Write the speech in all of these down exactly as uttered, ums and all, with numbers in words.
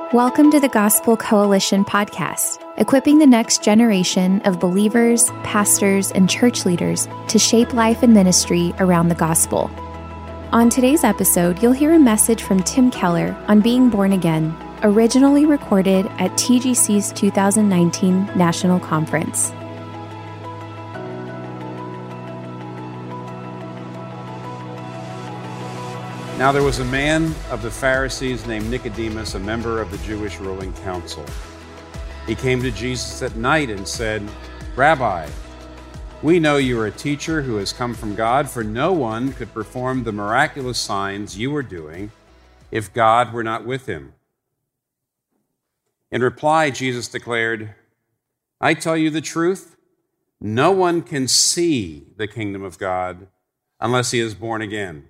Welcome to the Gospel Coalition podcast, equipping the next generation of believers, pastors, and church leaders to shape life and ministry around the gospel. On today's episode, you'll hear a message from Tim Keller on being born again, originally recorded at T G C's two thousand nineteen National Conference. Now there was a man of the Pharisees named Nicodemus, a member of the Jewish ruling council. He came to Jesus at night and said, "Rabbi, we know you are a teacher who has come from God, for no one could perform the miraculous signs you are doing if God were not with him." In reply, Jesus declared, "I tell you the truth, no one can see the kingdom of God unless he is born again."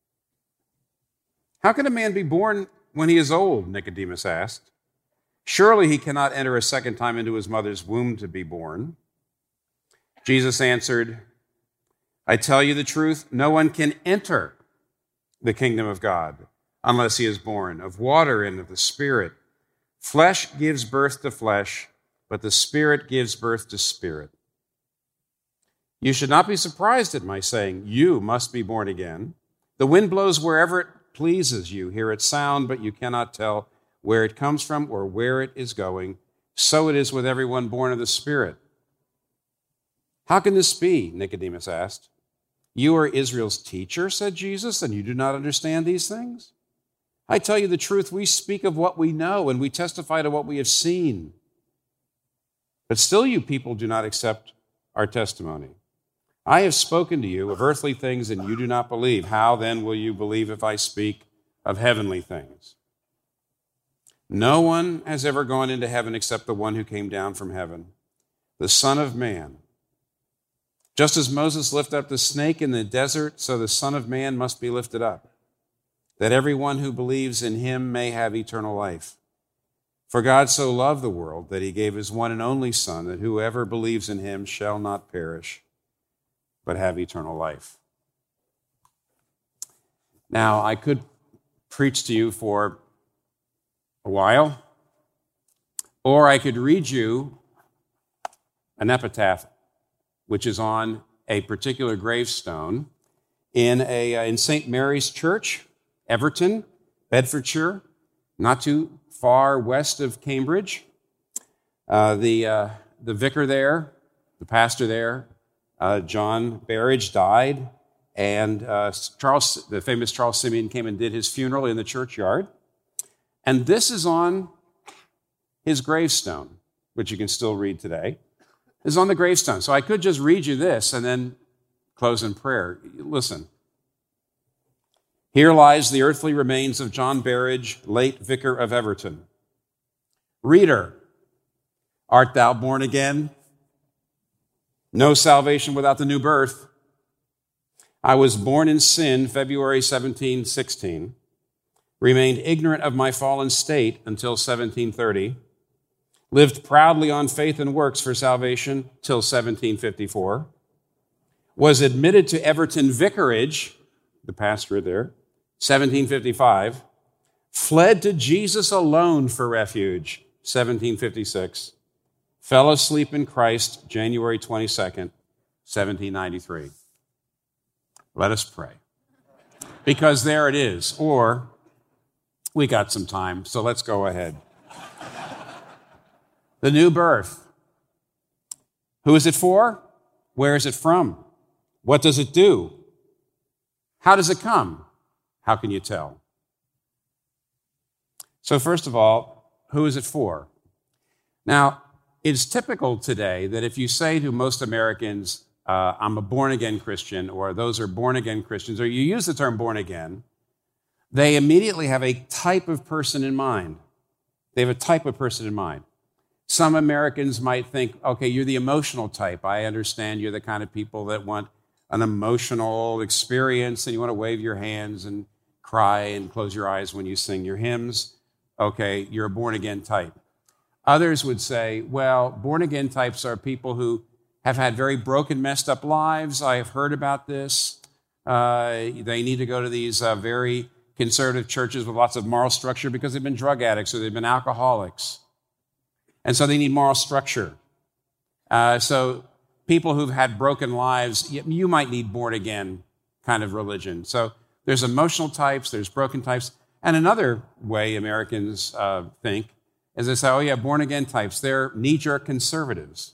"How can a man be born when he is old?" Nicodemus asked. "Surely he cannot enter a second time into his mother's womb to be born." Jesus answered, "I tell you the truth, no one can enter the kingdom of God unless he is born of water and of the Spirit. Flesh gives birth to flesh, but the Spirit gives birth to spirit. You should not be surprised at my saying, 'You must be born again.' The wind blows wherever it pleases. You hear its sound, but you cannot tell where it comes from or where it is going. So it is with everyone born of the Spirit." "How can this be?" Nicodemus asked. "You are Israel's teacher," said Jesus, "and you do not understand these things? I tell you the truth, we speak of what we know, and we testify to what we have seen. But still you people do not accept our testimony. I have spoken to you of earthly things, and you do not believe. How then will you believe if I speak of heavenly things? No one has ever gone into heaven except the one who came down from heaven, the Son of Man. Just as Moses lifted up the snake in the desert, so the Son of Man must be lifted up, that everyone who believes in him may have eternal life. For God so loved the world that he gave his one and only Son, that whoever believes in him shall not perish, but have eternal life." Now, I could preach to you for a while, or I could read you an epitaph, which is on a particular gravestone in a uh, in Saint Mary's Church, Everton, Bedfordshire, not too far west of Cambridge. Uh, the uh, the vicar there, the pastor there, Uh, John Berridge, died, and uh, Charles, the famous Charles Simeon, came and did his funeral in the churchyard. And this is on his gravestone, which you can still read today. This is on the gravestone. So I could just read you this and then close in prayer. Listen. "Here lies the earthly remains of John Berridge, late vicar of Everton. Reader, art thou born again? No salvation without the new birth. I was born in sin February seventeen sixteen, remained ignorant of my fallen state until seventeen thirty, lived proudly on faith and works for salvation till seventeen fifty-four, was admitted to Everton Vicarage, the pastorate there, seventeen fifty-five, fled to Jesus alone for refuge, seventeen fifty-six, fell asleep in Christ, January twenty-second, seventeen ninety-three. Let us pray. Because there it is. Or, we got some time, so let's go ahead. The new birth. Who is it for? Where is it from? What does it do? How does it come? How can you tell? So first of all, who is it for? Now, it's typical today that if you say to most Americans, uh, I'm a born-again Christian, or those are born-again Christians, or you use the term born-again, they immediately have a type of person in mind. They have a type of person in mind. Some Americans might think, okay, you're the emotional type. I understand you're the kind of people that want an emotional experience, and you want to wave your hands and cry and close your eyes when you sing your hymns. Okay, you're a born-again type. Others would say, well, born-again types are people who have had very broken, messed up lives. I have heard about this. Uh, they need to go to these uh, very conservative churches with lots of moral structure because they've been drug addicts or they've been alcoholics. And so they need moral structure. Uh, so people who've had broken lives, you, you might need born-again kind of religion. So there's emotional types, there's broken types. And another way Americans uh, think is they say, oh yeah, born-again types, they're knee-jerk conservatives.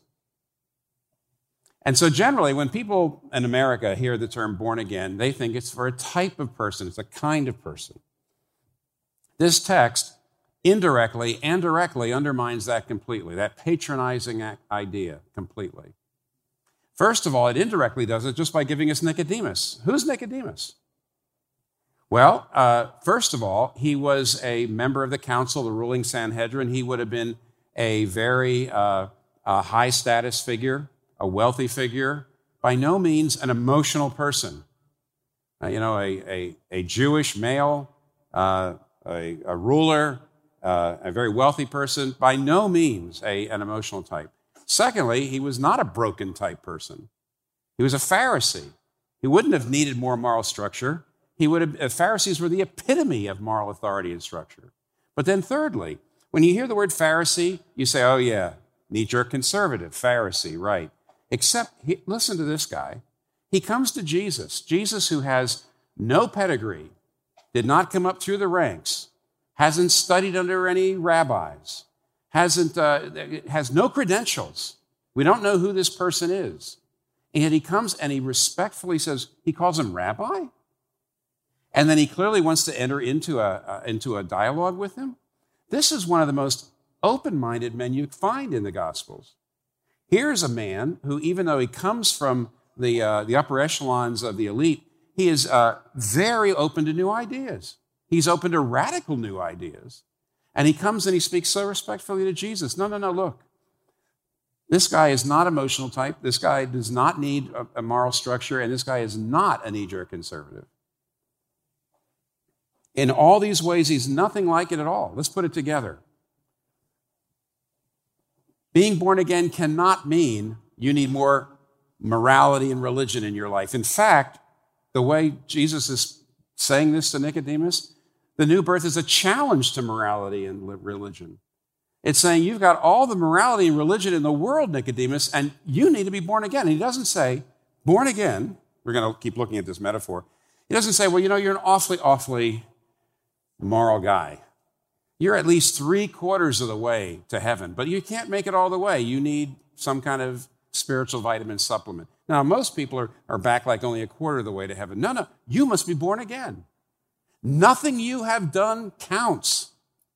And so generally, when people in America hear the term born again, they think it's for a type of person, it's a kind of person. This text indirectly and directly undermines that completely, that patronizing idea completely. First of all, it indirectly does it just by giving us Nicodemus. Who's Nicodemus? Well, uh, first of all, he was a member of the council, the ruling Sanhedrin. He would have been a very uh, uh, high-status figure, a wealthy figure, by no means an emotional person. Uh, you know, a, a, a Jewish male, uh, a, a ruler, uh, a very wealthy person, by no means a, an emotional type. Secondly, he was not a broken type person. He was a Pharisee. He wouldn't have needed more moral structure. He would have, uh, Pharisees were the epitome of moral authority and structure. But then thirdly, when you hear the word Pharisee, you say, oh yeah, knee-jerk conservative, Pharisee, right. Except, he, listen to this guy. He comes to Jesus, Jesus who has no pedigree, did not come up through the ranks, hasn't studied under any rabbis, hasn't, uh, has no credentials. We don't know who this person is. And yet he comes and he respectfully says, he calls him rabbi? And then he clearly wants to enter into a, uh, into a dialogue with him. This is one of the most open-minded men you find in the Gospels. Here's a man who, even though he comes from the, uh, the upper echelons of the elite, he is uh, very open to new ideas. He's open to radical new ideas. And he comes and he speaks so respectfully to Jesus. No, no, no, look. This guy is not emotional type. This guy does not need a, a moral structure. And this guy is not a knee-jerk conservative. In all these ways, he's nothing like it at all. Let's put it together. Being born again cannot mean you need more morality and religion in your life. In fact, the way Jesus is saying this to Nicodemus, the new birth is a challenge to morality and religion. It's saying you've got all the morality and religion in the world, Nicodemus, and you need to be born again. And he doesn't say, born again, we're going to keep looking at this metaphor. He doesn't say, well, you know, you're an awfully, awfully moral guy. You're at least three quarters of the way to heaven, but you can't make it all the way. You need some kind of spiritual vitamin supplement. Now, most people are, are back like only a quarter of the way to heaven. No, no, you must be born again. Nothing you have done counts.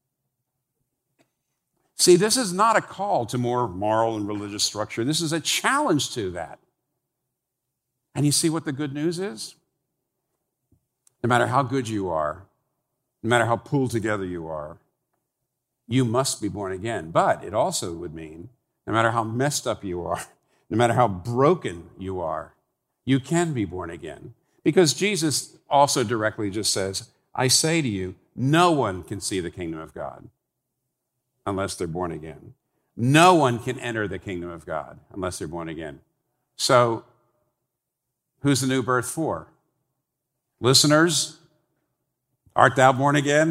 See, this is not a call to more moral and religious structure. This is a challenge to that. And you see what the good news is? No matter how good you are, no matter how pulled together you are, you must be born again. But it also would mean, no matter how messed up you are, no matter how broken you are, you can be born again. Because Jesus also directly just says, I say to you, no one can see the kingdom of God unless they're born again. No one can enter the kingdom of God unless they're born again. So, who's the new birth for? Listeners, art thou born again?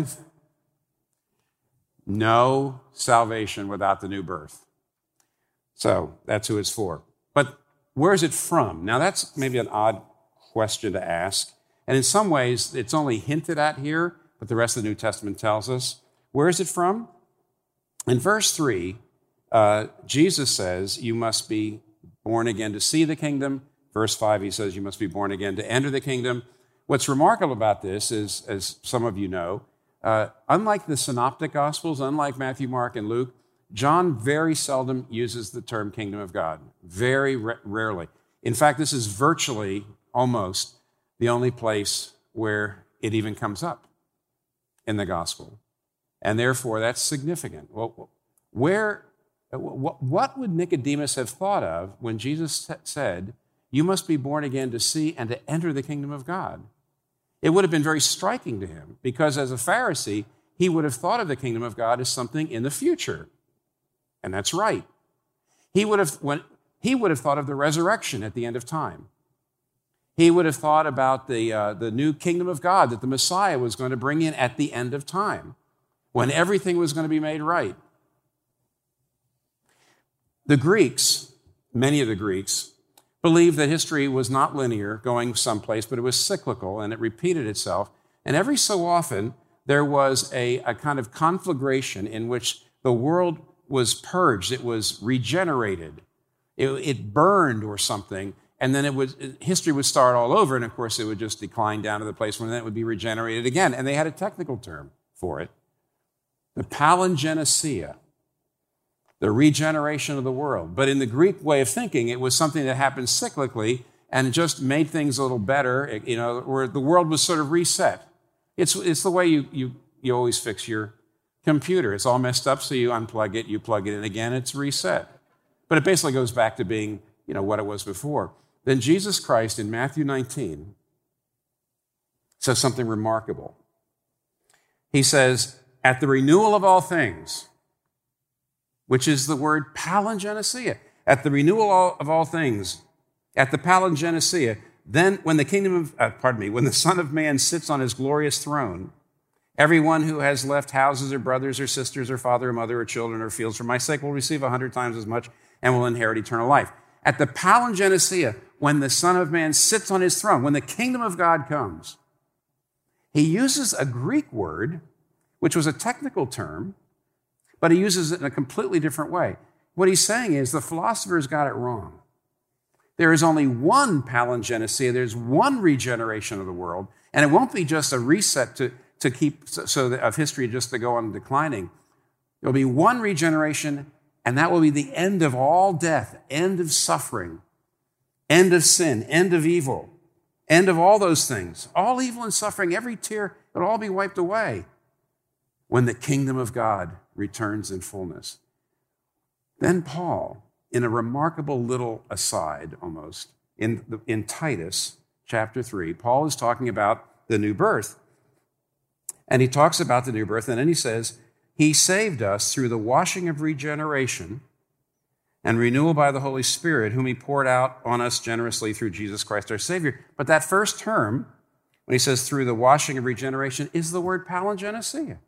No salvation without the new birth. So that's who it's for. But where is it from? Now that's maybe an odd question to ask. And in some ways, it's only hinted at here, but the rest of the New Testament tells us. Where is it from? In verse three, uh, Jesus says, you must be born again to see the kingdom. Verse five, he says, you must be born again to enter the kingdom. What's remarkable about this is, as some of you know, uh, unlike the Synoptic Gospels, unlike Matthew, Mark, and Luke, John very seldom uses the term kingdom of God, very ra- rarely. In fact, this is virtually, almost, the only place where it even comes up in the gospel. And therefore, that's significant. Well, where, what would Nicodemus have thought of when Jesus said, you must be born again to see and to enter the kingdom of God? It would have been very striking to him because as a Pharisee, he would have thought of the kingdom of God as something in the future. And that's right. He would have, when, he would have thought of the resurrection at the end of time. He would have thought about the, uh, the new kingdom of God that the Messiah was going to bring in at the end of time, when everything was going to be made right. The Greeks, many of the Greeks, believed that history was not linear, going someplace, but it was cyclical, and it repeated itself. And every so often, there was a, a kind of conflagration in which the world was purged, it was regenerated, it, it burned or something, and then it would, history would start all over, and of course it would just decline down to the place where then it would be regenerated again. And they had a technical term for it, the palingenesia, the regeneration of the world. But in the Greek way of thinking, it was something that happened cyclically and just made things a little better, you know, where the world was sort of reset. It's, it's the way you, you, you always fix your computer. It's all messed up, so you unplug it, you plug it in again, it's reset. But it basically goes back to being, you know, what it was before. Then Jesus Christ in Matthew nineteen says something remarkable. He says, at the renewal of all things, which is the word palingenesia, at the renewal of all things, at the palingenesia, then when the kingdom of, uh, pardon me, when the Son of Man sits on his glorious throne, everyone who has left houses or brothers or sisters or father or mother or children or fields for my sake will receive a hundred times as much and will inherit eternal life. At the palingenesia, when the Son of Man sits on his throne, when the kingdom of God comes, he uses a Greek word, which was a technical term, but he uses it in a completely different way. What he's saying is the philosophers got it wrong. There is only one palingenesia, there's one regeneration of the world, and it won't be just a reset to, to keep, so that of history just to go on declining. There'll be one regeneration, and that will be the end of all death, end of suffering, end of sin, end of evil, end of all those things. All evil and suffering, every tear, it'll all be wiped away when the kingdom of God returns in fullness. Then Paul, in a remarkable little aside almost, in, the, in Titus chapter three, Paul is talking about the new birth. And he talks about the new birth, and then he says, he saved us through the washing of regeneration and renewal by the Holy Spirit, whom he poured out on us generously through Jesus Christ our Savior. But that first term, when he says through the washing of regeneration, is the word palingenesia.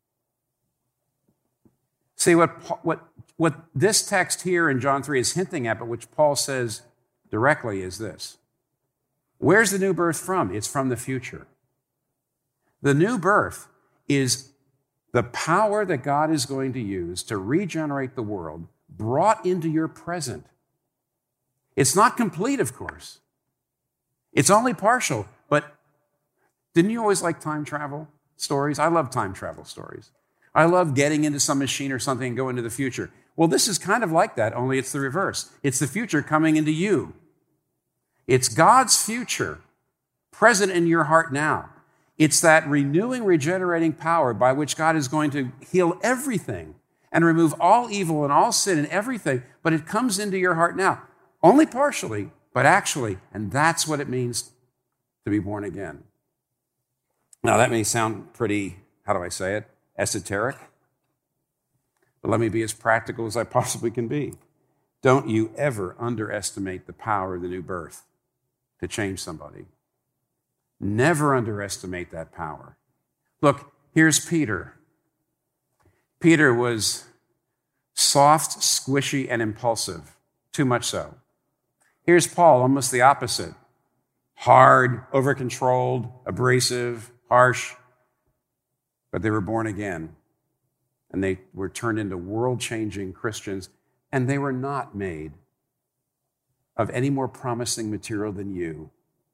See, what, what, what this text here in John three is hinting at, but which Paul says directly, is this. Where's the new birth from? It's from the future. The new birth is the power that God is going to use to regenerate the world brought into your present. It's not complete, of course. It's only partial, but didn't you always like time travel stories? I love time travel stories. I love getting into some machine or something and go into the future. Well, this is kind of like that, only it's the reverse. It's the future coming into you. It's God's future present in your heart now. It's that renewing, regenerating power by which God is going to heal everything and remove all evil and all sin and everything, but it comes into your heart now. Only partially, but actually, and that's what it means to be born again. Now, that may sound pretty, how do I say it, esoteric, but let me be as practical as I possibly can be. Don't you ever underestimate the power of the new birth to change somebody. Never underestimate that power. Look, here's Peter. Peter was soft, squishy, and impulsive, too much so. Here's Paul, almost the opposite. Hard, over-controlled, abrasive, harsh. But they were born again, and they were turned into world-changing Christians, and they were not made of any more promising material than you.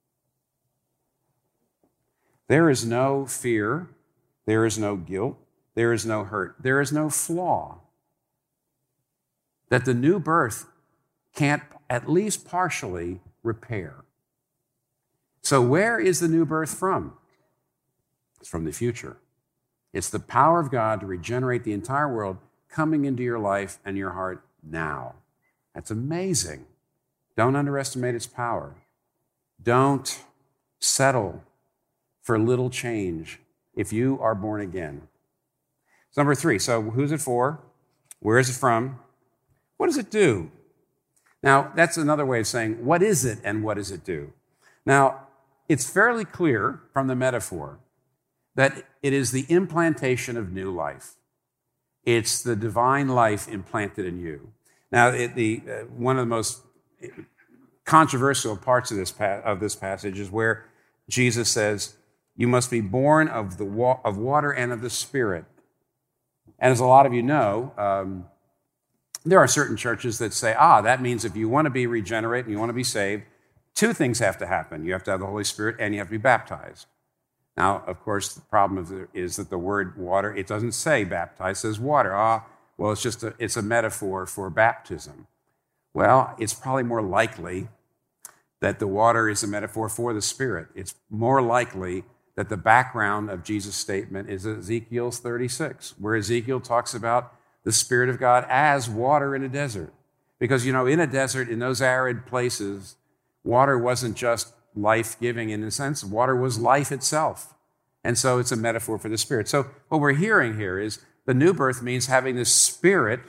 There is no fear, there is no guilt, there is no hurt, there is no flaw that the new birth can't at least partially repair. So where is the new birth from? It's from the future. It's the power of God to regenerate the entire world coming into your life and your heart now. That's amazing. Don't underestimate its power. Don't settle for little change if you are born again. So number three, so who's it for? Where is it from? What does it do? Now, that's another way of saying, what is it and what does it do? Now, it's fairly clear from the metaphor that it is the implantation of new life. It's the divine life implanted in you. Now, it, the, uh, one of the most controversial parts of this, pa- of this passage is where Jesus says, you must be born of, the wa- of water and of the Spirit. And as a lot of you know, um, there are certain churches that say, ah, that means if you want to be regenerate and you want to be saved, two things have to happen. You have to have the Holy Spirit and you have to be baptized. Now, of course, the problem is that the word water, it doesn't say baptized, it says water. Ah, well, it's just a, it's a metaphor for baptism. Well, it's probably more likely that the water is a metaphor for the Spirit. It's more likely that the background of Jesus' statement is Ezekiel thirty-six, where Ezekiel talks about the Spirit of God as water in a desert. Because, you know, in a desert, in those arid places, water wasn't just life-giving in a sense. Water was life itself. And so it's a metaphor for the Spirit. So what we're hearing here is the new birth means having the Spirit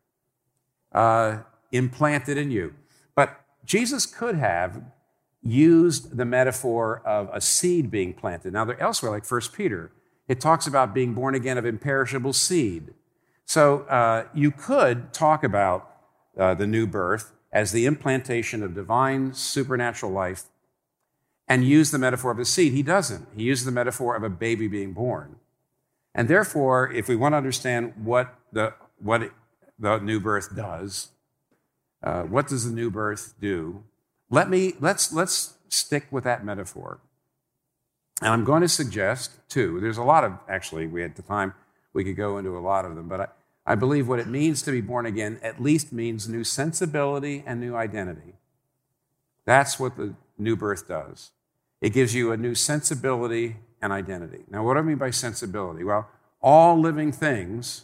uh, implanted in you. But Jesus could have used the metaphor of a seed being planted. Now, there, elsewhere, like First Peter, it talks about being born again of imperishable seed. So uh, you could talk about uh, the new birth as the implantation of divine supernatural life and use the metaphor of a seed. He doesn't. He uses the metaphor of a baby being born. And therefore, if we want to understand what the, what it, the new birth does, uh, what does the new birth do? Let me, let's, let's stick with that metaphor. And I'm going to suggest, too, there's a lot of, actually, we had the time, we could go into a lot of them, but I, I believe what it means to be born again at least means new sensibility and new identity. That's what the new birth does. It gives you a new sensibility and identity. Now, what do I mean by sensibility? Well, all living things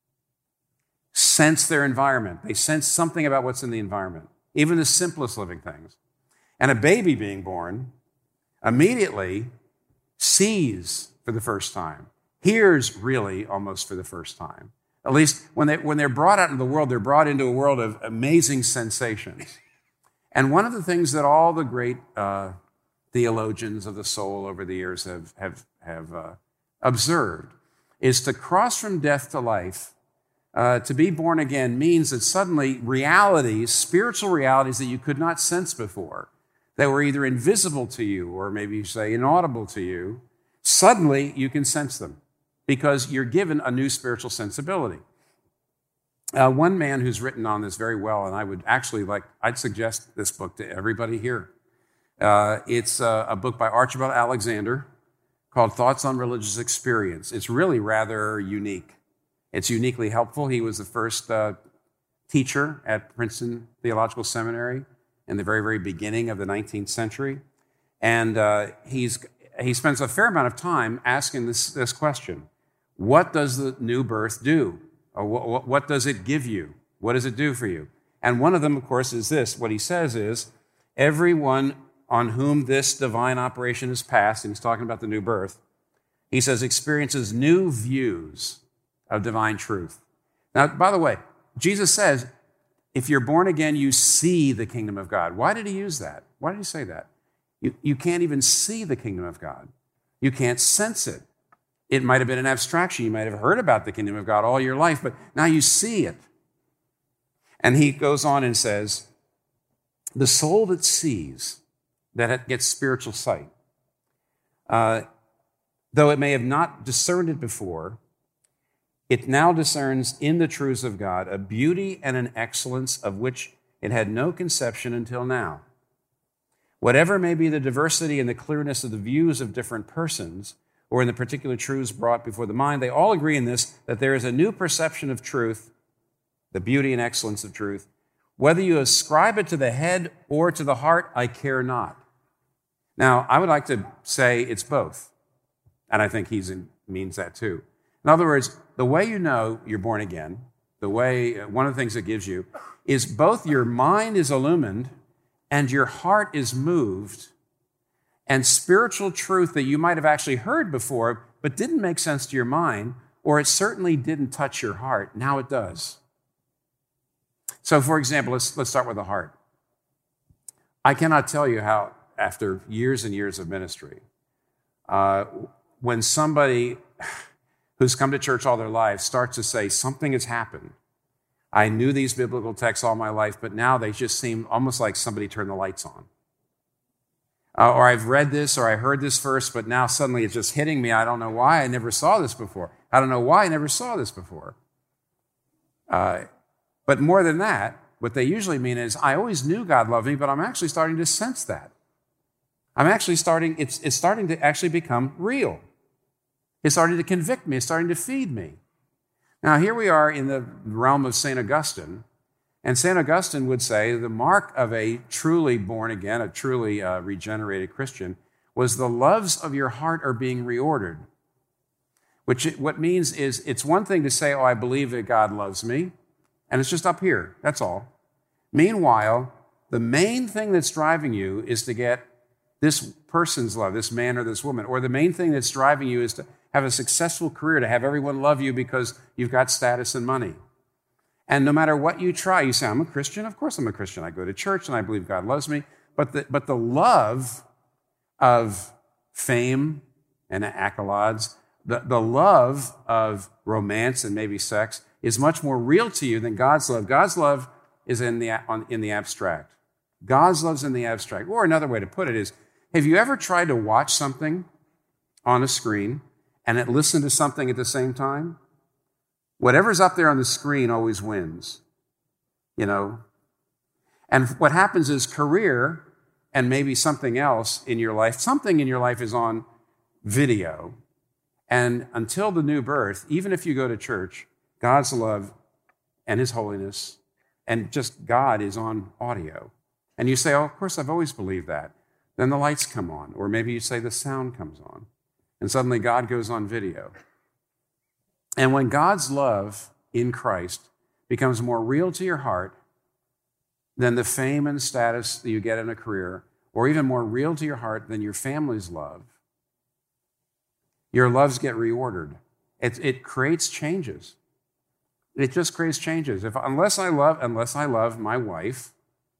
sense their environment. They sense something about what's in the environment, even the simplest living things. And a baby being born immediately sees for the first time, hears really almost for the first time. At least when, they, when they're brought out into the world, they're brought into a world of amazing sensations. And one of the things that all the great uh, theologians of the soul over the years have, have, have uh, observed is to cross from death to life, uh, to be born again means that suddenly realities, spiritual realities that you could not sense before, that were either invisible to you or maybe you say inaudible to you, suddenly you can sense them because you're given a new spiritual sensibility. Uh, one man who's written on this very well, and I would actually like, I'd suggest this book to everybody here. Uh, it's uh, a book by Archibald Alexander called Thoughts on Religious Experience. It's really rather unique. It's uniquely helpful. He was the first uh, teacher at Princeton Theological Seminary in the very, very beginning of the nineteenth century. And uh, he's he spends a fair amount of time asking this, this question. What does the new birth do? Or what, what does it give you? What does it do for you? And one of them, of course, is this. What he says is, everyone on whom this divine operation is passed, and he's talking about the new birth, he says experiences new views of divine truth. Now, by the way, Jesus says, if you're born again, you see the kingdom of God. Why did he use that? Why did he say that? You, you can't even see the kingdom of God. You can't sense it. It might have been an abstraction. You might have heard about the kingdom of God all your life, but now you see it. And he goes on and says, the soul that sees, that gets spiritual sight, uh, though it may have not discerned it before, it now discerns in the truths of God a beauty and an excellence of which it had no conception until now. Whatever may be the diversity and the clearness of the views of different persons, or in the particular truths brought before the mind, they all agree in this, that there is a new perception of truth, the beauty and excellence of truth. Whether you ascribe it to the head or to the heart, I care not. Now, I would like to say it's both, and I think he means that too. In other words, the way you know you're born again, the way, one of the things it gives you, is both your mind is illumined and your heart is moved, and spiritual truth that you might have actually heard before but didn't make sense to your mind, or it certainly didn't touch your heart, now it does. So, for example, let's, let's start with the heart. I cannot tell you how, after years and years of ministry. Uh, when somebody who's come to church all their life starts to say, something has happened. I knew these biblical texts all my life, but now they just seem almost like somebody turned the lights on. Uh, or I've read this, or I heard this verse, but now suddenly it's just hitting me. I don't know why I never saw this before. I don't know why I never saw this before. Uh, but more than that, what they usually mean is, I always knew God loved me, but I'm actually starting to sense that. I'm actually starting, it's, it's starting to actually become real. It's starting to convict me. It's starting to feed me. Now, here we are in the realm of Saint Augustine, and Saint Augustine would say the mark of a truly born again, a truly uh, regenerated Christian, was the loves of your heart are being reordered. Which it, what means is, it's one thing to say, oh, I believe that God loves me, and it's just up here, that's all. Meanwhile, the main thing that's driving you is to get this person's love, this man or this woman, or the main thing that's driving you is to have a successful career, to have everyone love you because you've got status and money. And no matter what you try, you say, I'm a Christian. Of course I'm a Christian. I go to church and I believe God loves me. But the, but the love of fame and accolades, the, the love of romance and maybe sex is much more real to you than God's love. God's love is in the, on, in the abstract. God's love's in the abstract. Or another way to put it is, have you ever tried to watch something on a screen and it listen to something at the same time? Whatever's up there on the screen always wins, you know. And what happens is career and maybe something else in your life, something in your life is on video. And until the new birth, even if you go to church, God's love and his holiness and just God is on audio. And you say, oh, of course, I've always believed that. Then the lights come on, or maybe you say the sound comes on, and suddenly God goes on video. And when God's love in Christ becomes more real to your heart than the fame and status that you get in a career, or even more real to your heart than your family's love, your loves get reordered. It, it creates changes. It just creates changes. If unless I love, unless I love my wife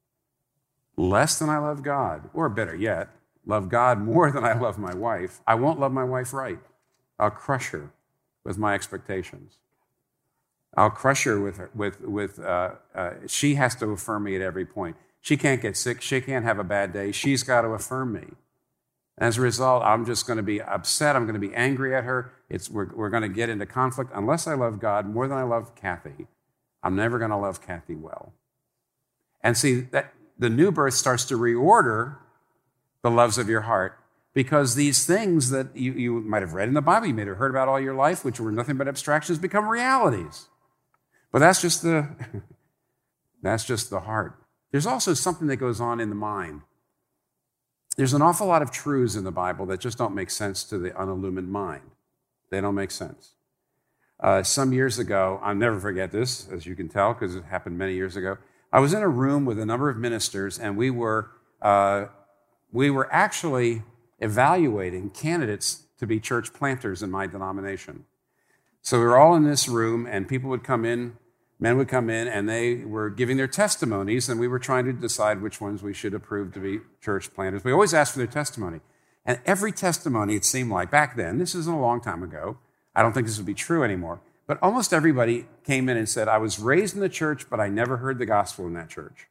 less than I love God, or better yet, love God more than I love my wife, I won't love my wife right. I'll crush her with my expectations. I'll crush her with, with, with uh, uh, she has to affirm me at every point. She can't get sick. She can't have a bad day. She's got to affirm me. As a result, I'm just going to be upset. I'm going to be angry at her. It's, we're, we're going to get into conflict. Unless I love God more than I love Kathy, I'm never going to love Kathy well. And see, that the new birth starts to reorder the loves of your heart, because these things that you, you might have read in the Bible, you may have heard about all your life, which were nothing but abstractions, become realities. But that's just the that's just the heart. There's also something that goes on in the mind. There's an awful lot of truths in the Bible that just don't make sense to the unillumined mind. They don't make sense. Uh, some years ago, I'll never forget this, as you can tell, because it happened many years ago. I was in a room with a number of ministers, and we were uh, we were actually evaluating candidates to be church planters in my denomination. So we were all in this room, and people would come in, men would come in, and they were giving their testimonies, and we were trying to decide which ones we should approve to be church planters. We always asked for their testimony. And every testimony, it seemed like, back then, this isn't a long time ago, I don't think this would be true anymore, but almost everybody came in and said, I was raised in the church, but I never heard the gospel in that church.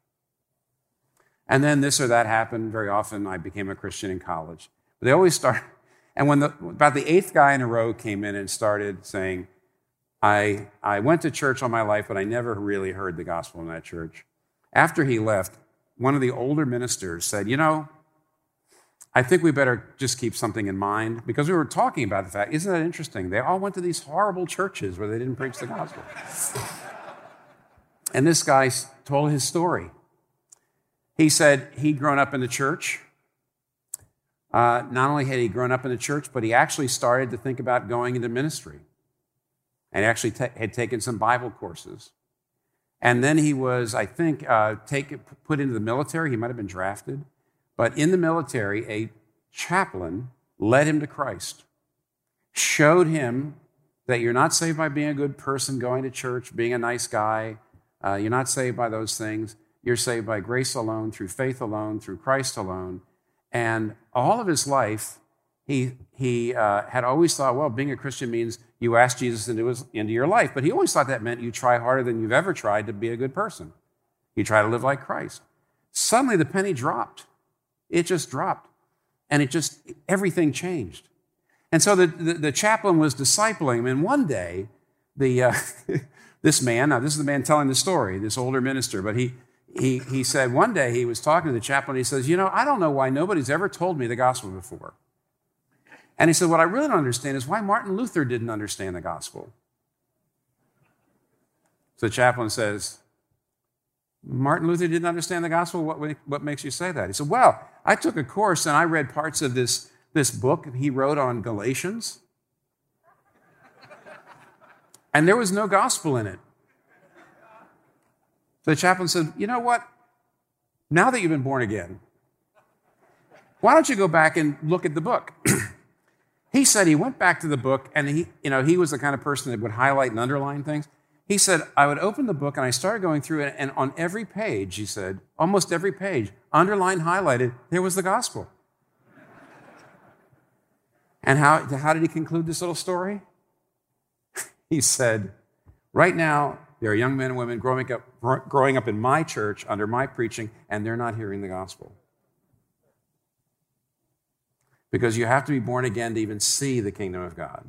And then this or that happened. Very often, I became a Christian in college. But they always start, and when the, about the eighth guy in a row came in and started saying, I, I went to church all my life, but I never really heard the gospel in that church. After he left, one of the older ministers said, you know, I think we better just keep something in mind, because we were talking about the fact, isn't that interesting? They all went to these horrible churches where they didn't preach the gospel. And this guy told his story. He said he'd grown up in the church. Uh, not only had he grown up in the church, but he actually started to think about going into ministry. And actually t- had taken some Bible courses. And then he was, I think, uh, take, put into the military. He might have been drafted. But in the military, a chaplain led him to Christ, showed him that you're not saved by being a good person, going to church, being a nice guy. Uh, you're not saved by those things. You're saved by grace alone, through faith alone, through Christ alone. And all of his life, he, he uh, had always thought, well, being a Christian means you ask Jesus into, his, into your life. But he always thought that meant you try harder than you've ever tried to be a good person. You try to live like Christ. Suddenly the penny dropped. It just dropped. And it just, everything changed. And so the, the, the chaplain was discipling him. And one day, the uh, this man, now this is the man telling the story, this older minister, but he, he, he said one day he was talking to the chaplain. He says, you know, I don't know why nobody's ever told me the gospel before. And he said, what I really don't understand is why Martin Luther didn't understand the gospel. So the chaplain says, Martin Luther didn't understand the gospel? What, what makes you say that? He said, well, I took a course and I read parts of this, this book he wrote on Galatians. And there was no gospel in it. So the chaplain said, you know what? Now that you've been born again, why don't you go back and look at the book? He said he went back to the book, and he, you know, he was the kind of person that would highlight and underline things. He said, I would open the book, and I started going through it, and on every page, he said, almost every page, underlined, highlighted, there was the gospel. And how, how did he conclude this little story? He said, right now, there are young men and women growing up, growing up in my church under my preaching, and they're not hearing the gospel. Because you have to be born again to even see the kingdom of God.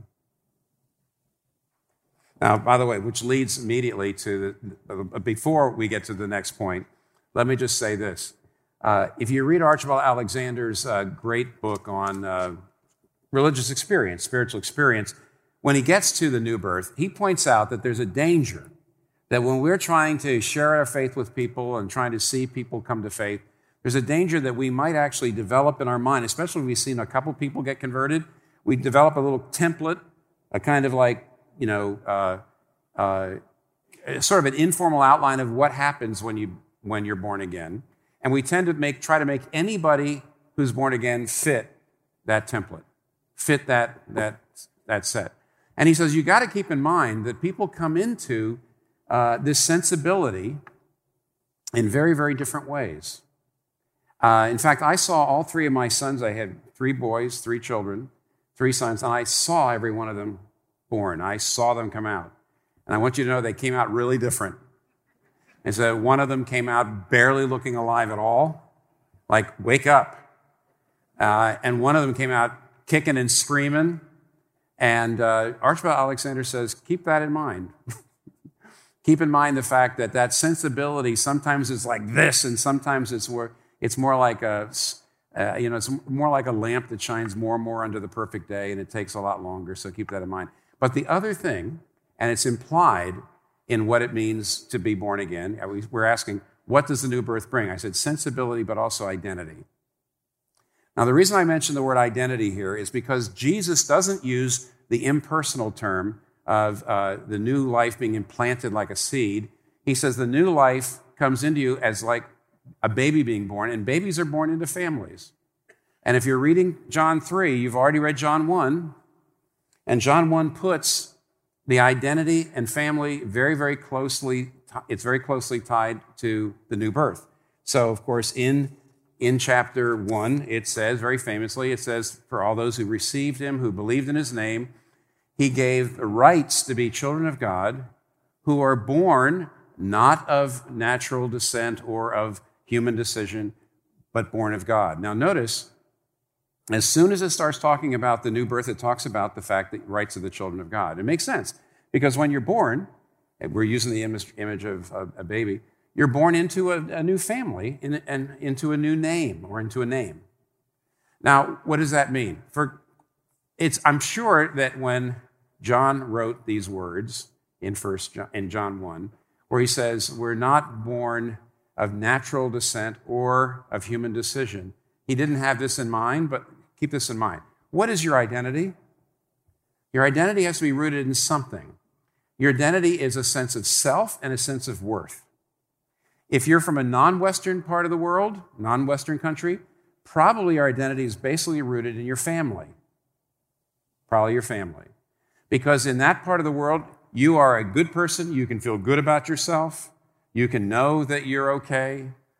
Now, by the way, which leads immediately to, the, before we get to the next point, let me just say this. Uh, if you read Archibald Alexander's uh, great book on uh, religious experience, spiritual experience, when he gets to the new birth, he points out that there's a danger that when we're trying to share our faith with people and trying to see people come to faith, there's a danger that we might actually develop in our mind, especially when we've seen a couple people get converted. We develop a little template, a kind of like, you know, uh, uh, sort of an informal outline of what happens when you when you're born again, and we tend to make try to make anybody who's born again fit that template, fit that that that set. And he says you got to keep in mind that people come into uh, this sensibility in very very different ways. Uh, in fact, I saw all three of my sons. I had three boys, three children, three sons, and I saw every one of them born. I saw them come out. And I want you to know they came out really different. And so one of them came out barely looking alive at all, like, wake up. Uh, and one of them came out kicking and screaming. And uh, Archibald Alexander says, keep that in mind. Keep in mind the fact that that sensibility sometimes is like this, and sometimes it's more... It's more like a, uh, you know, it's more like a lamp that shines more and more under the perfect day, and it takes a lot longer, so keep that in mind. But the other thing, and it's implied in what it means to be born again, we're asking, what does the new birth bring? I said sensibility, but also identity. Now, the reason I mention the word identity here is because Jesus doesn't use the impersonal term of uh, the new life being implanted like a seed. He says the new life comes into you as like a baby being born, and babies are born into families. And if you're reading John three, you've already read John one, and John one puts the identity and family very, very closely, it's very closely tied to the new birth. So, of course, in, in chapter one, it says, very famously, it says, for all those who received him, who believed in his name, he gave rights to be children of God, who are born not of natural descent or of human decision, but born of God. Now notice, as soon as it starts talking about the new birth, it talks about the fact that rights of the children of God. It makes sense, because when you're born, and we're using the image, image of a, a baby, you're born into a, a new family in, and into a new name, or into a name. Now, what does that mean? For it's, I'm sure that when John wrote these words in First John, in John one, where he says, we're not born of natural descent or of human decision. He didn't have this in mind, but keep this in mind. What is your identity? Your identity has to be rooted in something. Your identity is a sense of self and a sense of worth. If you're from a non-Western part of the world, non-Western country, probably your identity is basically rooted in your family. Probably your family. Because in that part of the world, you are a good person. You can feel good about yourself. You can know that you're okay.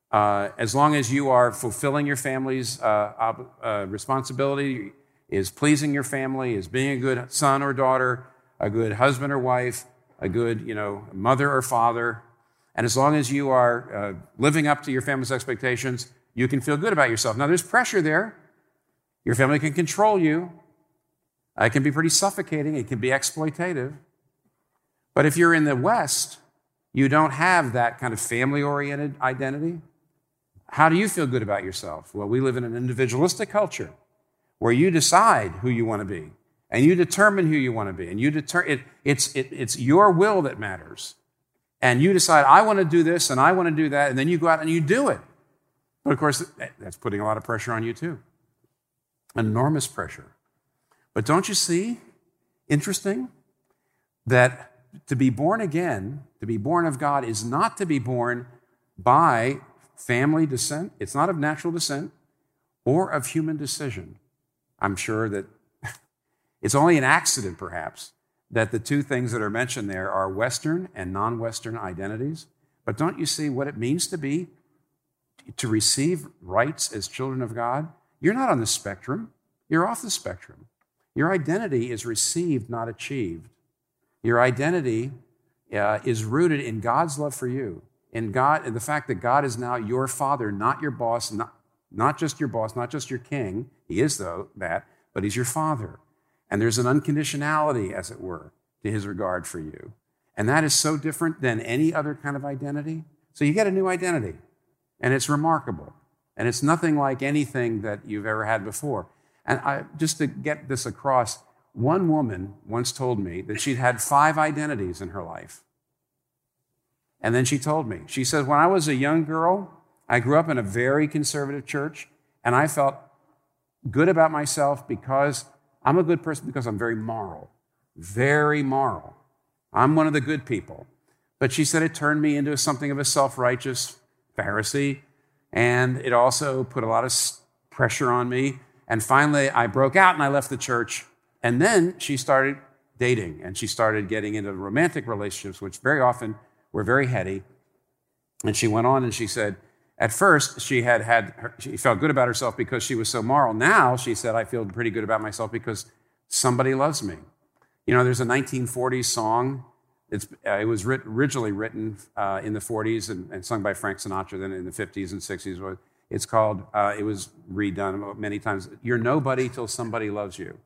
Uh, as long as you are fulfilling your family's uh, ob- uh, responsibility, is pleasing your family, is being a good son or daughter, a good husband or wife, a good, you know, mother or father, and as long as you are uh, living up to your family's expectations, you can feel good about yourself. Now, there's pressure there. Your family can control you. It can be pretty suffocating. It can be exploitative. But if you're in the West, you don't have that kind of family-oriented identity. How do you feel good about yourself? Well, we live in an individualistic culture where you decide who you want to be, and you determine who you want to be, and you deter- it, it's, it, it's your will that matters. And you decide, I want to do this, and I want to do that, and then you go out and you do it. But of course, that's putting a lot of pressure on you too. Enormous pressure. But don't you see, interesting, that to be born again, to be born of God, is not to be born by family descent. It's not of natural descent or of human decision. I'm sure that it's only an accident, perhaps, that the two things that are mentioned there are Western and non-Western identities. But don't you see what it means to be, to receive rights as children of God? You're not on the spectrum. You're off the spectrum. Your identity is received, not achieved. Your identity uh, is rooted in God's love for you, in God, in the fact that God is now your father, not your boss, not, not just your boss, not just your king. He is, though, that, but he's your father. And there's an unconditionality, as it were, to his regard for you. And that is so different than any other kind of identity. So you get a new identity, and it's remarkable. And it's nothing like anything that you've ever had before. And I, just to get this across, one woman once told me that she'd had five identities in her life. And then she told me, she said, when I was a young girl, I grew up in a very conservative church, and I felt good about myself because I'm a good person because I'm very moral, very moral. I'm one of the good people. But she said it turned me into something of a self-righteous Pharisee, and it also put a lot of pressure on me. And finally, I broke out and I left the church. And then she started dating, and she started getting into romantic relationships, which very often were very heady. And she went on and she said, at first, she had had, her, she felt good about herself because she was so moral. Now, she said, I feel pretty good about myself because somebody loves me. You know, there's a nineteen forties song. It's, uh, it was writ- originally written uh, in the forties and, and sung by Frank Sinatra, then in the fifties and sixties. It's called, uh, it was redone many times, You're Nobody Till Somebody Loves You.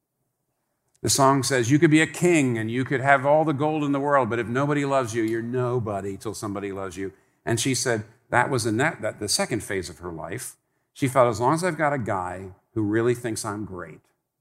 The song says, you could be a king and you could have all the gold in the world, but if nobody loves you, you're nobody till somebody loves you. And she said that was in that, that the second phase of her life. She felt, as long as I've got a guy who really thinks I'm great,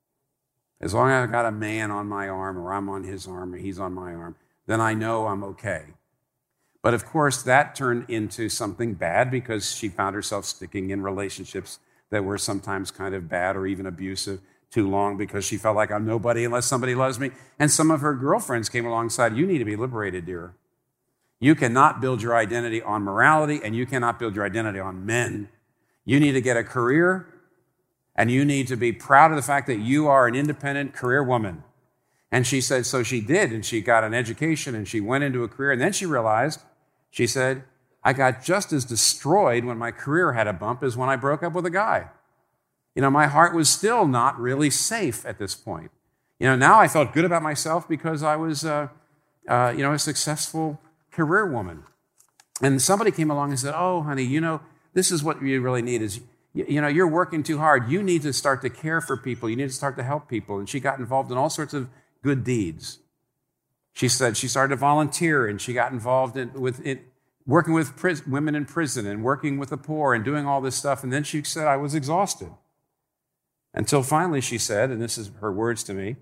as long as I've got a man on my arm, or I'm on his arm, or he's on my arm, then I know I'm okay. But of course, that turned into something bad because she found herself sticking in relationships that were sometimes kind of bad or even abusive too long because she felt like I'm nobody unless somebody loves me. And some of her girlfriends came alongside, you need to be liberated, dear. You cannot build your identity on morality, and you cannot build your identity on men. You need to get a career, and you need to be proud of the fact that you are an independent career woman. And she said, so she did, and she got an education, and she went into a career, and then she realized, she said, I got just as destroyed when my career had a bump as when I broke up with a guy. You know, my heart was still not really safe at this point. You know, now I felt good about myself because I was, uh, uh, you know, a successful career woman. And somebody came along and said, oh, honey, you know, this is what you really need is, you, you know, you're working too hard. You need to start to care for people. You need to start to help people. And she got involved in all sorts of good deeds. She said she started to volunteer, and she got involved in, with it, working with pris- women in prison and working with the poor and doing all this stuff. And then she said, I was exhausted. Until finally she said, and this is her words to me,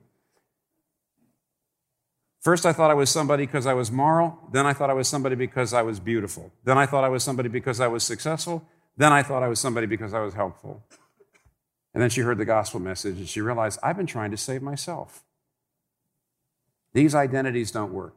first I thought I was somebody because I was moral. Then I thought I was somebody because I was beautiful. Then I thought I was somebody because I was successful. Then I thought I was somebody because I was helpful. And then she heard the gospel message, and she realized, I've been trying to save myself. These identities don't work.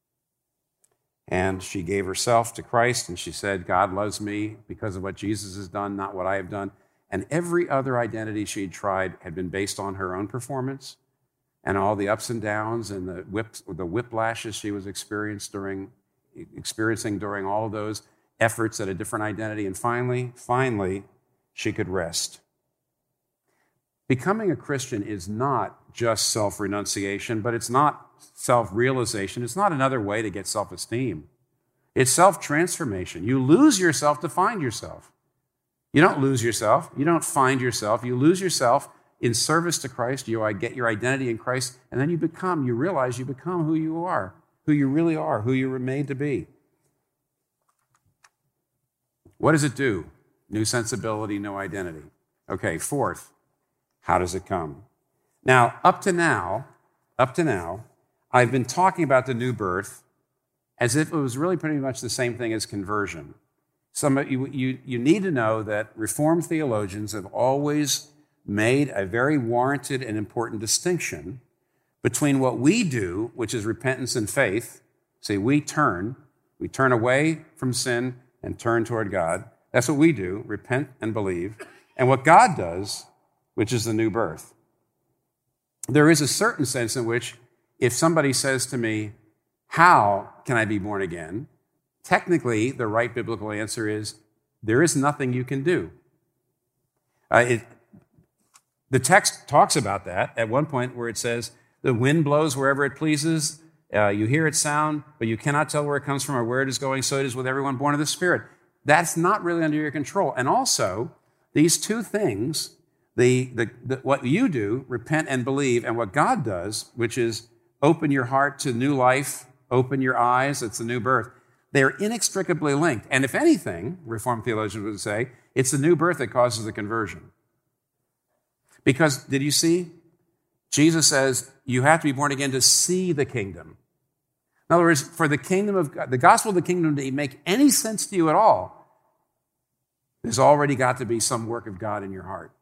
And she gave herself to Christ, and she said, God loves me because of what Jesus has done, not what I have done. And every other identity she'd tried had been based on her own performance and all the ups and downs and the whips, the whiplashes she was experienced during, experiencing during all of those. efforts at a different identity, and finally, finally, she could rest. Becoming a Christian is not just self-renunciation, but it's not self-realization. It's not another way to get self-esteem. It's self-transformation. You lose yourself to find yourself. You don't lose yourself. You don't find yourself. You lose yourself in service to Christ. You get your identity in Christ, and then you become, you realize you become who you are, who you really are, who you were made to be. What does it do? New sensibility, no identity. Okay, fourth, how does it come? Now, up to now, up to now, I've been talking about the new birth as if it was really pretty much the same thing as conversion. Some you, you, you need to know that Reformed theologians have always made a very warranted and important distinction between what we do, which is repentance and faith. See, we turn, we turn away from sin and turn toward God. That's what we do, repent and believe. And what God does, which is the new birth. There is a certain sense in which if somebody says to me, how can I be born again? Technically, the right biblical answer is, there is nothing you can do. Uh, it, the text talks about that at one point where it says, the wind blows wherever it pleases, uh, you hear its sound, but you cannot tell where it comes from or where it is going, so it is with everyone born of the Spirit. That's not really under your control. And also, these two things, the, the, the what you do, repent and believe, and what God does, which is open your heart to new life, open your eyes, it's the new birth, they're inextricably linked. And if anything, Reformed theologians would say, it's the new birth that causes the conversion. Because, did you see? Jesus says, you have to be born again to see the kingdom. In other words, for the kingdom of God, the gospel of the kingdom to make any sense to you at all, there's already got to be some work of God in your heart.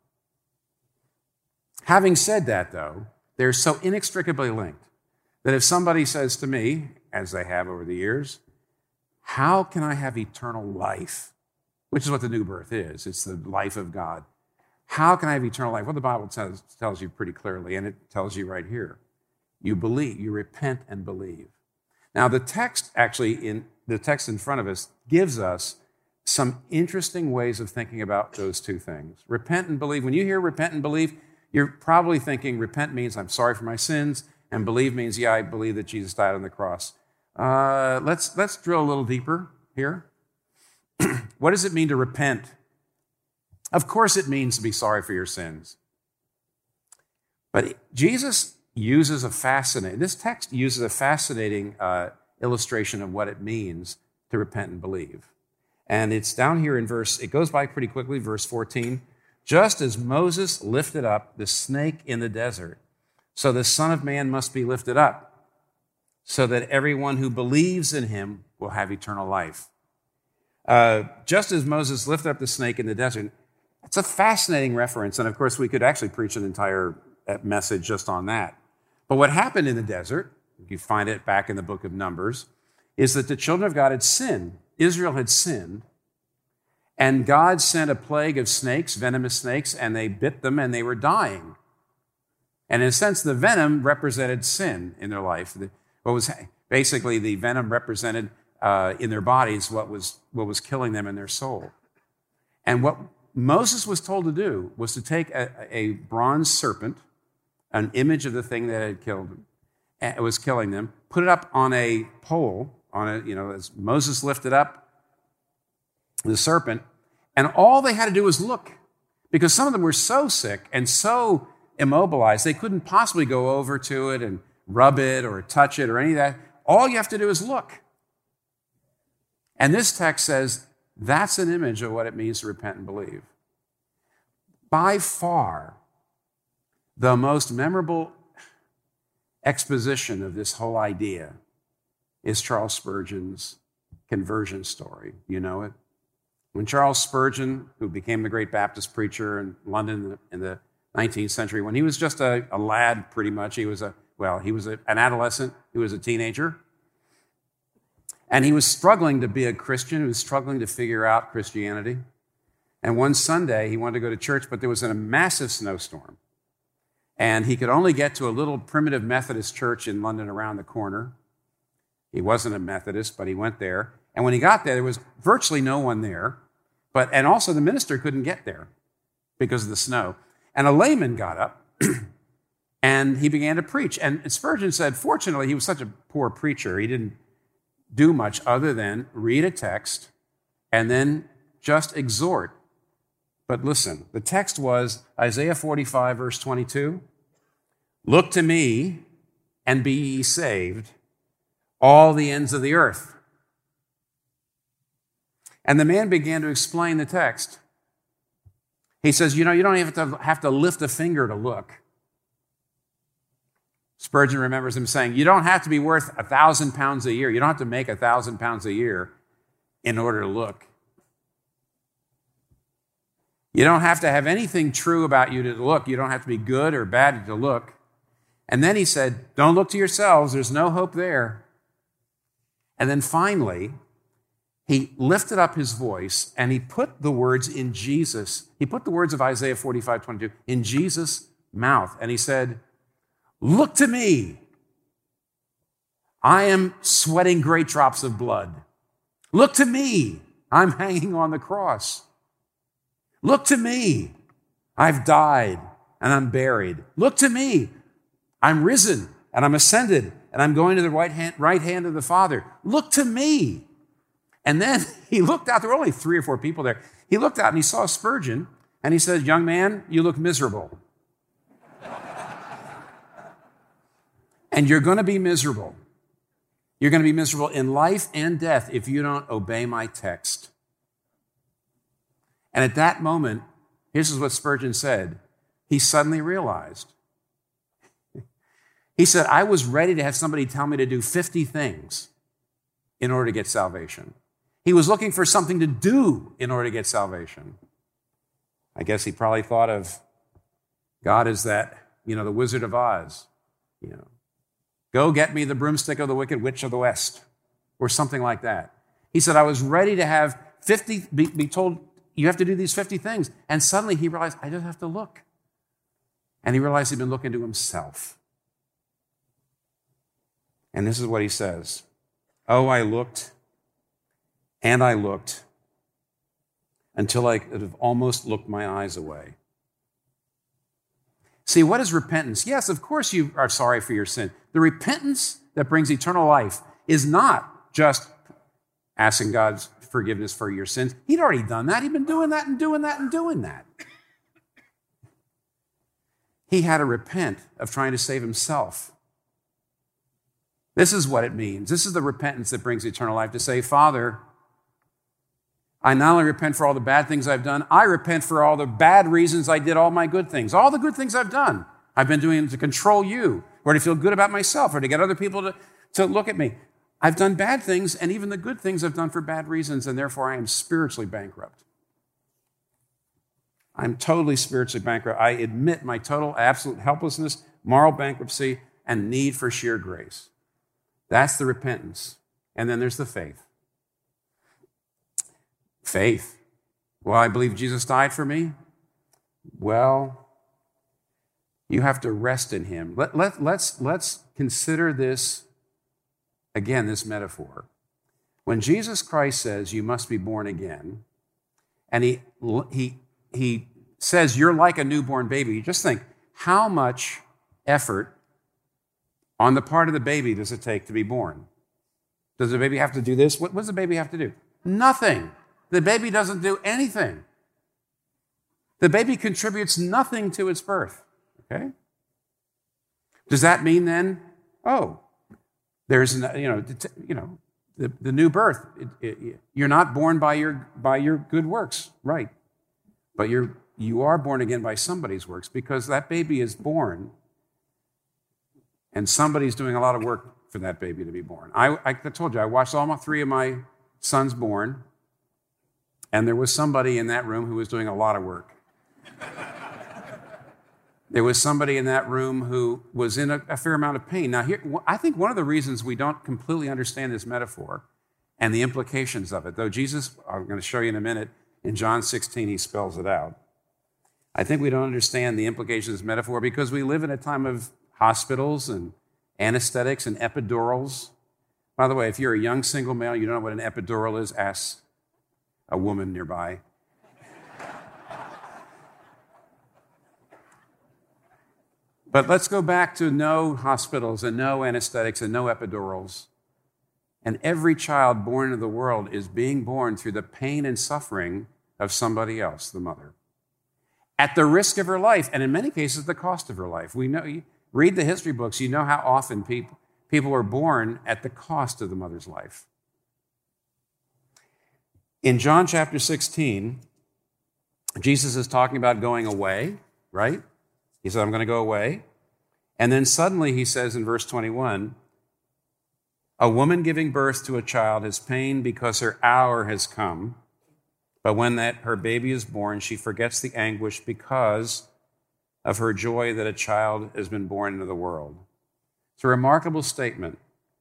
Having said that, though, they're so inextricably linked that if somebody says to me, as they have over the years, how can I have eternal life? Which is what the new birth is. It's the life of God. How can I have eternal life? Well, the Bible tells, tells you pretty clearly, and it tells you right here. You believe, you repent and believe. Now, the text actually, in the text in front of us, gives us some interesting ways of thinking about those two things. Repent and believe. When you hear repent and believe, you're probably thinking repent means I'm sorry for my sins, and believe means, yeah, I believe that Jesus died on the cross. Uh, let's, let's drill a little deeper here. What does it mean to repent? Of course it means to be sorry for your sins. But Jesus uses a fascinating, this text uses a fascinating uh, illustration of what it means to repent and believe. And it's down here in verse, it goes by pretty quickly, verse fourteen. Just as Moses lifted up the snake in the desert, so the Son of Man must be lifted up, so that everyone who believes in him will have eternal life. Uh, just as Moses lifted up the snake in the desert, it's a fascinating reference, and of course we could actually preach an entire message just on that. But what happened in the desert, you find it back in the book of Numbers, is that the children of God had sinned. Israel had sinned, and God sent a plague of snakes, venomous snakes, and they bit them and they were dying. And in a sense, the venom represented sin in their life. What was basically the venom represented uh, in their bodies what was what was killing them in their soul. And what Moses was told to do was to take a, a bronze serpent, an image of the thing that had killed them, it was killing them, put it up on a pole, on a, you know, as Moses lifted up the serpent, and all they had to do was look, because some of them were so sick and so immobilized, they couldn't possibly go over to it and rub it or touch it or any of that. All you have to do is look. And this text says that's an image of what it means to repent and believe. By far, the most memorable exposition of this whole idea is Charles Spurgeon's conversion story. You know it? When Charles Spurgeon, who became the great Baptist preacher in London in the nineteenth century, when he was just a, a lad pretty much, he was a, well, he was a, an adolescent, he was a teenager, and he was struggling to be a Christian, he was struggling to figure out Christianity. And one Sunday, he wanted to go to church, but there was a massive snowstorm. And he could only get to a little primitive Methodist church in London around the corner. He wasn't a Methodist, but he went there. And when he got there, there was virtually no one there. But and also the minister couldn't get there because of the snow. And a layman got up and he began to preach. And Spurgeon said, fortunately, he was such a poor preacher. He didn't do much other than read a text and then just exhort. But listen, the text was Isaiah forty-five, verse twenty-two. Look to me and be ye saved, all the ends of the earth. And the man began to explain the text. He says, you know, you don't even have to, have to lift a finger to look. Spurgeon remembers him saying, you don't have to be worth a thousand pounds a year. You don't have to make a thousand pounds a year in order to look. You don't have to have anything true about you to look. You don't have to be good or bad to look. And then he said, don't look to yourselves. There's no hope there. And then finally, he lifted up his voice and he put the words in Jesus. He put the words of Isaiah forty-five, twenty-two in Jesus' mouth. And he said, look to me. I am sweating great drops of blood. Look to me. I'm hanging on the cross. Look to me. I've died and I'm buried. Look to me. I'm risen and I'm ascended and I'm going to the right hand, right hand of the Father. Look to me. And then he looked out. There were only three or four people there. He looked out and he saw Spurgeon and he said, young man, you look miserable. And you're going to be miserable. You're going to be miserable in life and death if you don't obey my text. And at that moment, this is what Spurgeon said. He suddenly realized. He said, I was ready to have somebody tell me to do fifty things in order to get salvation. He was looking for something to do in order to get salvation. I guess he probably thought of God as that, you know, the Wizard of Oz, you know. Go get me the broomstick of the Wicked Witch of the West, or something like that. He said, I was ready to have fifty, be, be told, you have to do these fifty things. And suddenly he realized, I just have to look. And he realized he'd been looking to himself. And this is what he says. Oh, I looked, and I looked, until I could have almost looked my eyes away. See, what is repentance? Yes, of course you are sorry for your sin. The repentance that brings eternal life is not just asking God's forgiveness for your sins. He'd already done that. He'd been doing that and doing that and doing that. He had to repent of trying to save himself. This is what it means. This is the repentance that brings eternal life, to say, Father, I not only repent for all the bad things I've done, I repent for all the bad reasons I did all my good things. All the good things I've done, I've been doing to control you, or to feel good about myself, or to get other people to, to look at me. I've done bad things, and even the good things I've done for bad reasons, and therefore I am spiritually bankrupt. I'm totally spiritually bankrupt. I admit my total, absolute helplessness, moral bankruptcy, and need for sheer grace. That's the repentance. And then there's the faith. Faith. Well, I believe Jesus died for me. Well, you have to rest in him. Let, let, let's, let's consider this, again, this metaphor. When Jesus Christ says you must be born again, and he, he, he says you're like a newborn baby, just think, how much effort on the part of the baby does it take to be born? Does the baby have to do this? What, what does the baby have to do? Nothing. The baby doesn't do anything. The baby contributes nothing to its birth. Okay? Does that mean then, oh, there's, an, you know, you know, the, the new birth. It, it, you're not born by your by your good works, right? But you're you are born again by somebody's works, because that baby is born, and somebody's doing a lot of work for that baby to be born. I, I told you I watched all my three of my sons born. And there was somebody in that room who was doing a lot of work. There was somebody in that room who was in a, a fair amount of pain. Now, here, I think one of the reasons we don't completely understand this metaphor and the implications of it, though Jesus, I'm going to show you in a minute, in John sixteen, he spells it out. I think we don't understand the implications of this metaphor because we live in a time of hospitals and anesthetics and epidurals. By the way, if you're a young single male, you don't know what an epidural is, ask a woman nearby. But let's go back to no hospitals and no anesthetics and no epidurals. And every child born into the world is being born through the pain and suffering of somebody else, the mother, at the risk of her life, and in many cases, the cost of her life. We know, you read the history books, you know how often people, people are born at the cost of the mother's life. In John chapter sixteen, Jesus is talking about going away, right? He said, I'm going to go away. And then suddenly he says in verse twenty-one, a woman giving birth to a child has pain because her hour has come. But when that her baby is born, she forgets the anguish because of her joy that a child has been born into the world. It's a remarkable statement.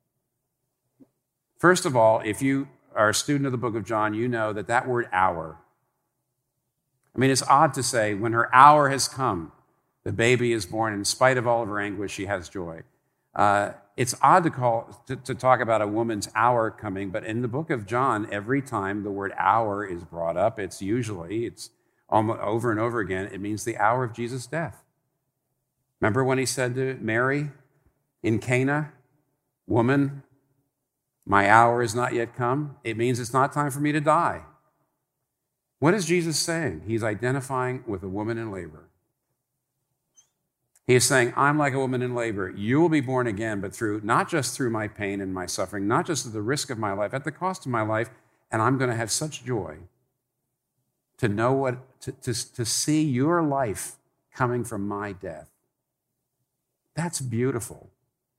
First of all, if you are a student of the book of John, you know that that word hour, I mean, it's odd to say when her hour has come, the baby is born. In spite of all of her anguish, she has joy. Uh, it's odd to call to, to talk about a woman's hour coming, but in the book of John, every time the word hour is brought up, it's usually, it's almost over and over again, it means the hour of Jesus' death. Remember when he said to Mary in Cana, woman, my hour is not yet come? It means it's not time for me to die. What is Jesus saying? He's identifying with a woman in labor. He is saying, I'm like a woman in labor. You will be born again, but through not just through my pain and my suffering, not just at the risk of my life, at the cost of my life, and I'm going to have such joy to know what, to, to, to see your life coming from my death. That's beautiful.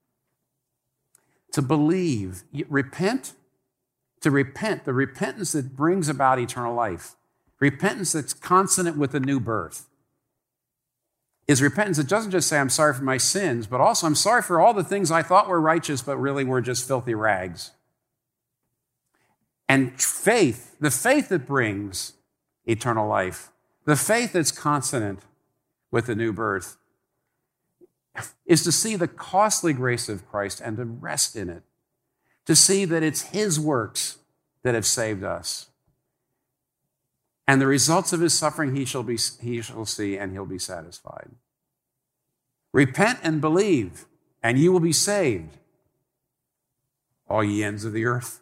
To believe, repent, to repent, the repentance that brings about eternal life, repentance that's consonant with a new birth, is repentance that doesn't just say, I'm sorry for my sins, but also I'm sorry for all the things I thought were righteous, but really were just filthy rags. And faith, the faith that brings eternal life, the faith that's consonant with the new birth, is to see the costly grace of Christ and to rest in it, to see that it's his works that have saved us. And the results of his suffering he shall be, he shall see, and he'll be satisfied. Repent and believe, and you will be saved, all ye ends of the earth.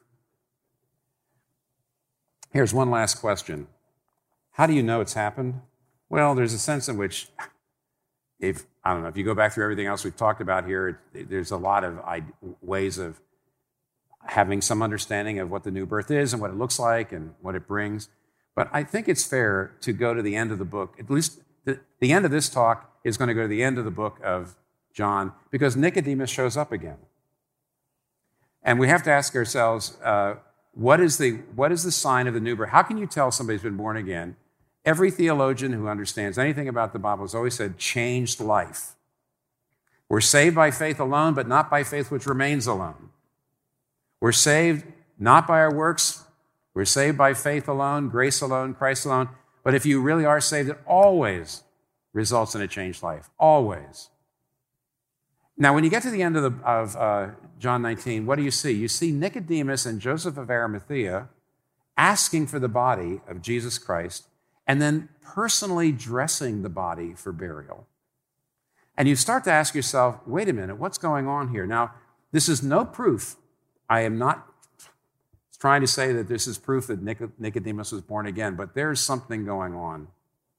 Here's one last question. How do you know it's happened? Well, there's a sense in which, if I don't know, if you go back through everything else we've talked about here, it, there's a lot of ways of having some understanding of what the new birth is and what it looks like and what it brings. But I think it's fair to go to the end of the book. At least the, the end of this talk is going to go to the end of the book of John because Nicodemus shows up again. And we have to ask ourselves, uh, what is the what is the sign of the new birth? How can you tell somebody's been born again? Every theologian who understands anything about the Bible has always said changed life. We're saved by faith alone, but not by faith which remains alone. We're saved not by our works. We're saved by faith alone, grace alone, Christ alone. But if you really are saved, it always results in a changed life. Always. Now, when you get to the end of, the, of uh, John nineteen, what do you see? You see Nicodemus and Joseph of Arimathea asking for the body of Jesus Christ and then personally dressing the body for burial. And you start to ask yourself, wait a minute, what's going on here? Now, this is no proof. I am not trying to say that this is proof that Nicodemus was born again, but there's something going on.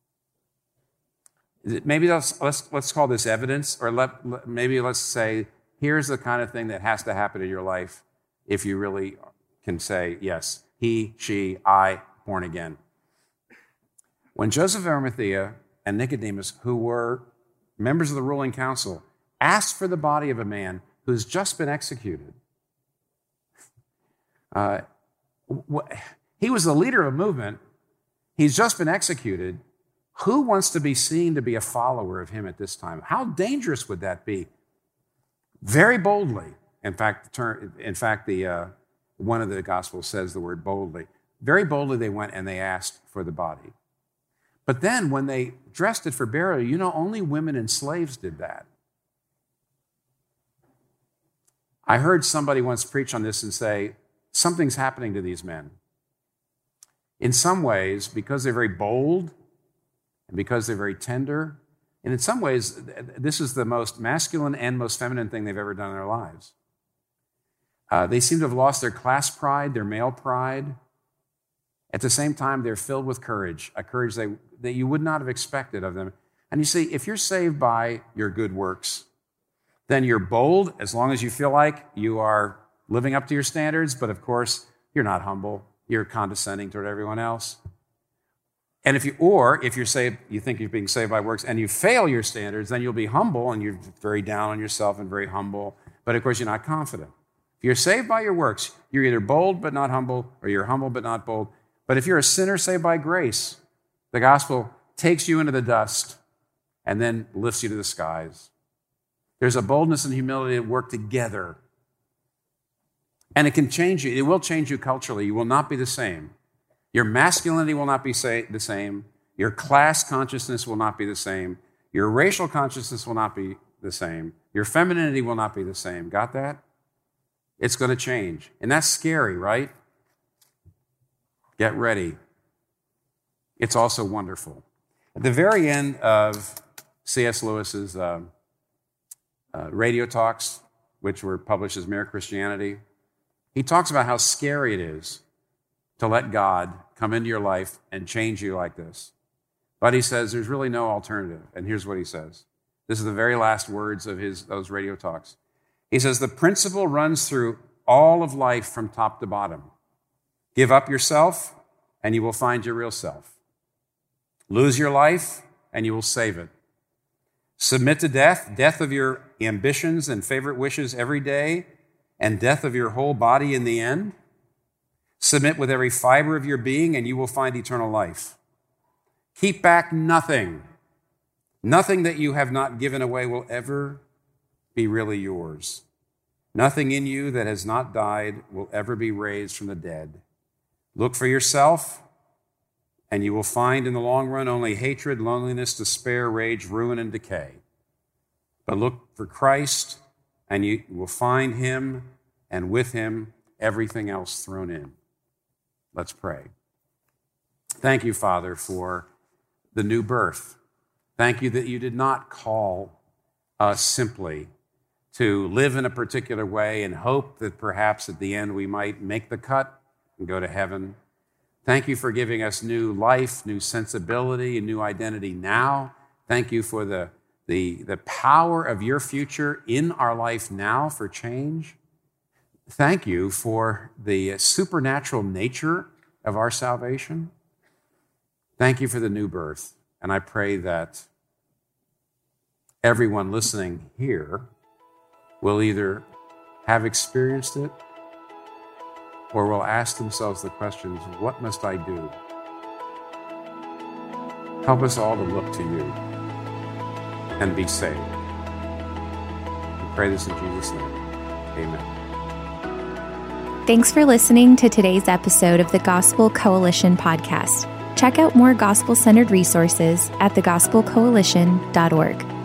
Maybe let's, let's, let's call this evidence, or let, maybe let's say, here's the kind of thing that has to happen in your life if you really can say, yes, he, she, I, born again. When Joseph of Arimathea and Nicodemus, who were members of the ruling council, asked for the body of a man who's just been executed, Uh, he was the leader of a movement. He's just been executed. Who wants to be seen to be a follower of him at this time? How dangerous would that be? Very boldly. In fact, the in fact, the uh, one of the Gospels says the word boldly. Very boldly they went and they asked for the body. But then when they dressed it for burial, you know, only women and slaves did that. I heard somebody once preach on this and say, something's happening to these men. In some ways, because they're very bold and because they're very tender, and in some ways, this is the most masculine and most feminine thing they've ever done in their lives. Uh, they seem to have lost their class pride, their male pride. At the same time, they're filled with courage, a courage they, that you would not have expected of them. And you see, if you're saved by your good works, then you're bold as long as you feel like you are living up to your standards, but of course, you're not humble. You're condescending toward everyone else. And if you, or if you're saved, you think you're being saved by works and you fail your standards, then you'll be humble and you're very down on yourself and very humble. But of course, you're not confident. If you're saved by your works, you're either bold but not humble, or you're humble but not bold. But if you're a sinner saved by grace, the gospel takes you into the dust and then lifts you to the skies. There's a boldness and humility that work together. And it can change you. It will change you culturally. You will not be the same. Your masculinity will not be say, the same. Your class consciousness will not be the same. Your racial consciousness will not be the same. Your femininity will not be the same. Got that? It's going to change. And that's scary, right? Get ready. It's also wonderful. At the very end of C S Lewis's uh, uh, radio talks, which were published as Mere Christianity, he talks about how scary it is to let God come into your life and change you like this. But he says there's really no alternative. And here's what he says. This is the very last words of his those radio talks. He says, the principle runs through all of life from top to bottom. Give up yourself, and you will find your real self. Lose your life, and you will save it. Submit to death, death of your ambitions and favorite wishes every day, and death of your whole body in the end. Submit with every fiber of your being, and you will find eternal life. Keep back nothing. Nothing that you have not given away will ever be really yours. Nothing in you that has not died will ever be raised from the dead. Look for yourself, and you will find in the long run only hatred, loneliness, despair, rage, ruin, and decay. But look for Christ, and you will find him, and with him, everything else thrown in. Let's pray. Thank you, Father, for the new birth. Thank you that you did not call us simply to live in a particular way and hope that perhaps at the end we might make the cut and go to heaven. Thank you for giving us new life, new sensibility, and new identity now. Thank you for the, the, the power of your future in our life now for change. Thank you for the supernatural nature of our salvation. Thank you for the new birth. And I pray that everyone listening here will either have experienced it or will ask themselves the questions, what must I do? Help us all to look to you and be saved. We pray this in Jesus' name. Amen. Thanks for listening to today's episode of the Gospel Coalition podcast. Check out more gospel-centered resources at the gospel coalition dot org.